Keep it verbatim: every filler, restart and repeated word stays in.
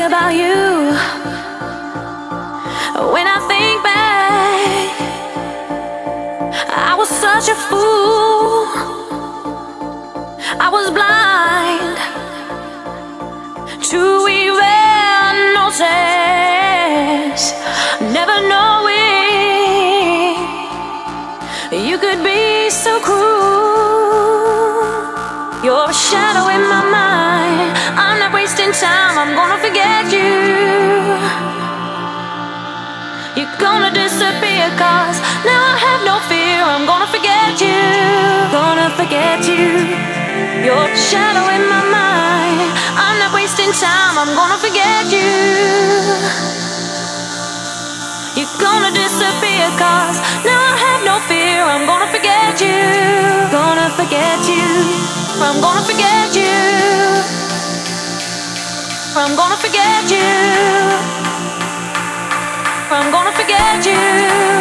about you. When I think back, I was such a fool. I was blind to even notice, never knowing you could be so cruel. You're a shadow in my mind. I'm not wasting time, I'm gonna forget you. You're gonna disappear, cause now I have no fear. I'm gonna forget you, gonna forget you. You're a shadow in my mind. I'm not wasting time, I'm gonna forget you. You're gonna disappear, cause now I have no fear. I'm gonna forget you, gonna forget you. I'm gonna forget you. I'm gonna forget you. I'm gonna forget you.